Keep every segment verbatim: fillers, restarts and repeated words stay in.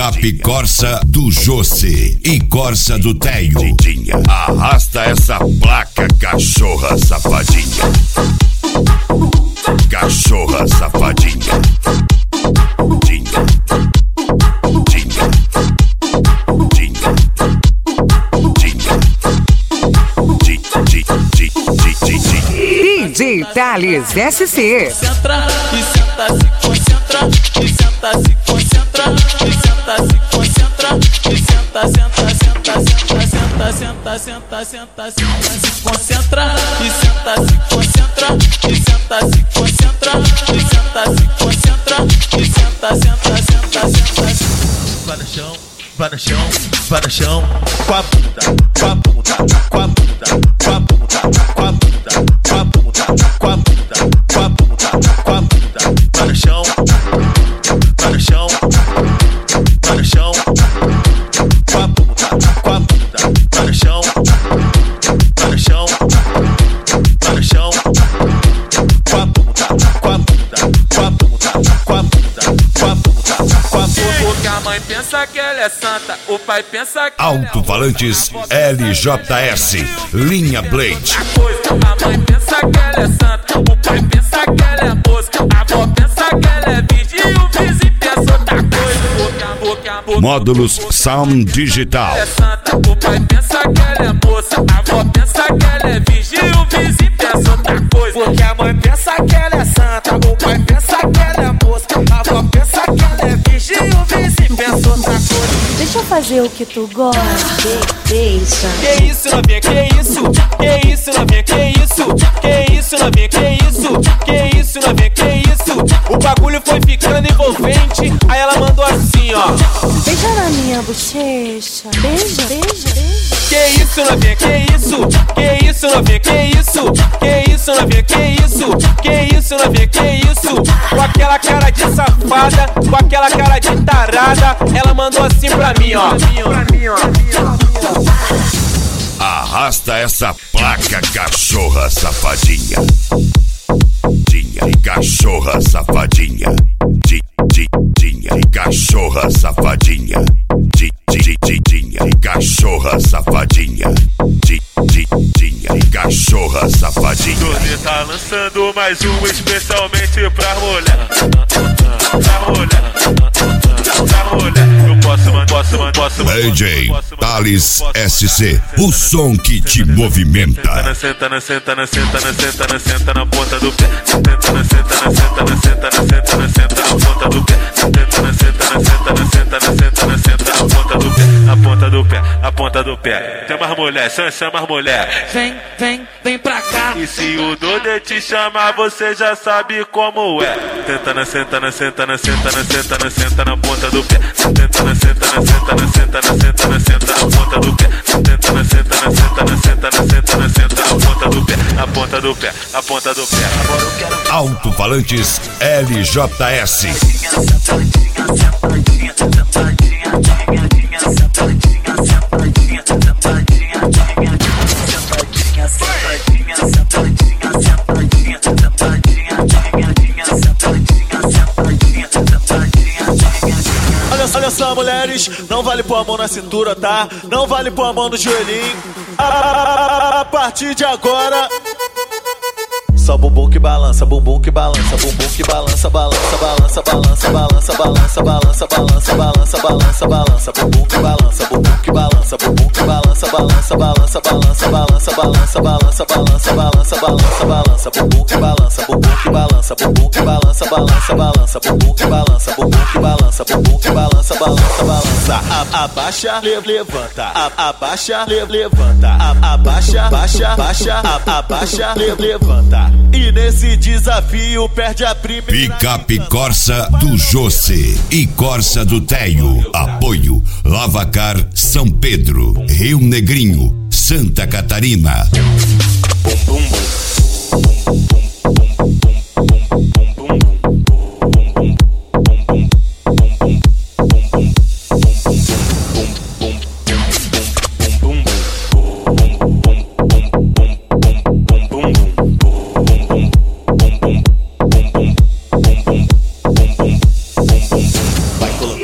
Picape Corsa do José e Corsa do Teio. Arrasta essa placa, cachorra safadinha. Cachorra safadinha. Dinha. Dinha. Dinha. Dinha. D J Thales S C. Concentra e senta, se concentra e senta, se concentra e senta, se concentra e senta, senta, senta, senta, senta, senta, senta, senta, se concentra e senta, se concentra e senta, se concentra e senta, se concentra e senta, senta, senta, senta. Vai no chão, vai no chão, vai no chão, com a bunda, com a bunda, com a bunda, com a bunda, com a bunda, com a bunda, com a bunda, com a bunda, com a bunda, vai no chão, vai no chão, vai no chão, com a bunda, com a bunda, vai no chão, vai no chão, vai no chão, com a bunda, com a bunda, com a bunda, com a bunda, com a bunda, com a bunda. Porque a mãe pensa que ela é santa, o pai pensa que Alto-falantes L J S, linha Blade. a mãe pensa que ela é santa, o pai pensa que ela é moça, a avó pensa que ela é virgem e o vizinho pensa outra coisa. Porque a boca, a boca, Módulos Sound Digital. é santa, o pai pensa que ela é moça, a avó pensa que ela é virgem e o vizinho pensa outra coisa. Porque a mãe pensa que ela é santa, o pai pensa que ela é moça, a avó pensa que ela é virgem e o vizinho pensa outra coisa. Deixa eu fazer o que tu gosta. De deixa. Que isso, novinha, que isso? Que isso, novinha, que isso? Que isso, novinha, que isso? Que isso, novinha, que isso? O bagulho foi ficando envolvente, aí ela mandou assim, ó. Beija na minha bochecha. Beija, beija, beija. Que isso, novinha, que isso? Que isso, novinha, que isso? Que isso, novinha, que isso? Que isso, novinha, que isso? Com aquela cara de safada, com aquela cara de tarada, ela mandou assim pra mim, ó. Arrasta essa placa, cachorra safadinha. Dinha, cachorra safadinha. Di, di, dinha, cachorra safadinha. Di, di, di, dinha, cachorra safadinha. Di, di, dinha, cachorra safadinha. Você tá lançando mais um especialmente pra mulher. Pra mulher. Pra mulher. Eu posso, mano, posso, mano, posso, mano. D J Thales S C, o som que te movimenta. Senta na, senta na, senta na, senta na, senta na ponta do pé. Senta na, senta na, senta na, senta na, senta na, senta na ponta do pé. Senta na, senta na, senta na, senta na, senta na, senta na ponta do pé. A ponta do pé, a ponta do pé. Chama as mulher, chama as mulher. Vem, vem, vem pra cá. E se o Dodê te chamar, você já sabe como é. Senta na, senta na, senta na, senta na, senta na, senta na ponta do pé. Senta na, senta na, senta na, senta na, senta na, senta na ponta do pé. Senta na, senta na, senta na, senta na, senta na, senta na ponta do pé. A ponta do pé, a ponta do pé. Agora eu quero Alto-falantes L J S. Olha só, mulheres, não vale pôr a mão na cintura, tá? Não vale pôr a mão no joelhinho. A, a partir de agora, só bumbum que balança, bumbum que balança, bumbum que balança, balança, balança, balança, balança, balança, balança, balança, balança, balança, balança, bumbum que balança, bumbum que balança, bumbum que balança, balança, balança, balança, balança, balança, balança, balança, balança, balança, balança, bumbum que balança, bumbum que balança, bumbum que balança, balança, balança, bumbum que balança, bumbum que balança, bumbum que balança, balança, balança, abaixa, levanta, abaixa, levanta, abaixa, baixa, baixa, abaixa, levanta. E nesse desafio perde a primeira. Picape Corsa do José e Corsa do Teio. Apoio Lavacar São Pedro, Rio Negrinho, Santa Catarina.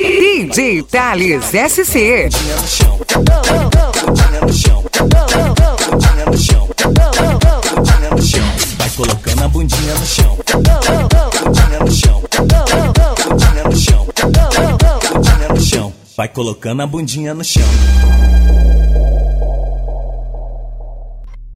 D J Thales S C. Bundinha no chão, bundinha no chão, bundinha no chão, bundinha no chão. Vai colocando a bundinha no chão, bundinha no chão, bundinha no chão, bundinha no chão. Vai colocando a bundinha no chão.